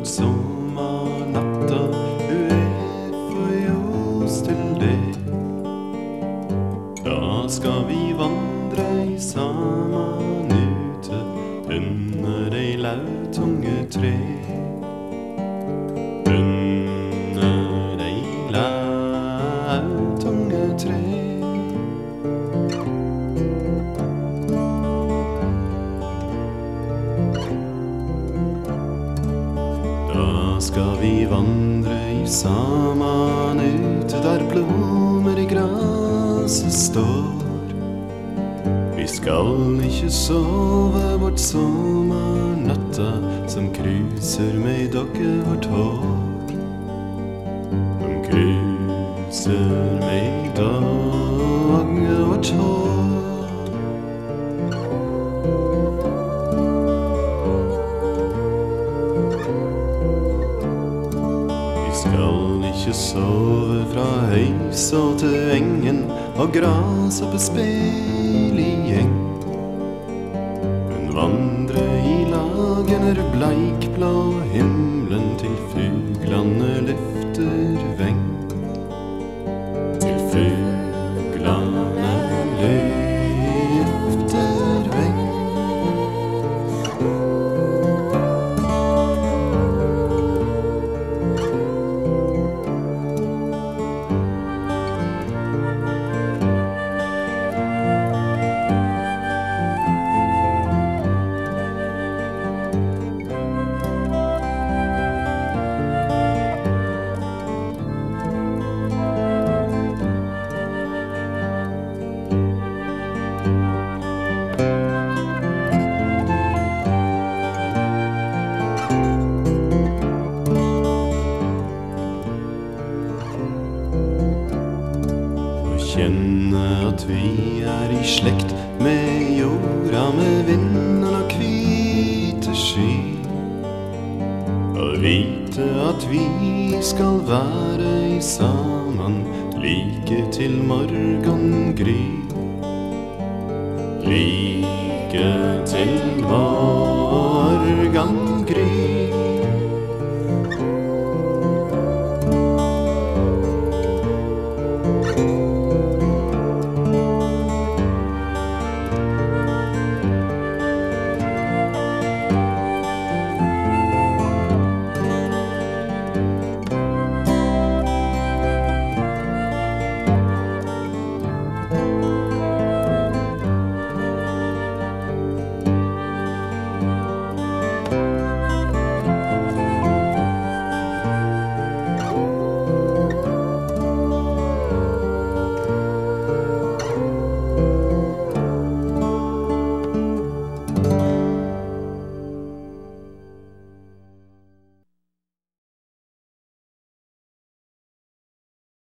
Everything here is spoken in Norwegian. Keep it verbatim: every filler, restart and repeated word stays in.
vårt sommarnatta, hun er for ljus til det. Da skal vi vandre i saman ute under ei lautunge tre. Under ei lautunge tre. Da skal vi vandre i saman ute der blommer i graset står. Vi skal ikke sove vårt sommarnatta som kruser med dogge vårt hår. Som kruser med dogge vårt hår. Skal ikke sove fra høys og til engen og gras oppe spil i gjeng. Men vandre i lag under bleikblå himmelen til fuglane lyfter veng. Til fuglane lyfter veng. Kjenne at vi er i slekt med jorda, med vinden og hvite sky. Og vite at vi skal være i saman like til morgengry. Like til morgengry.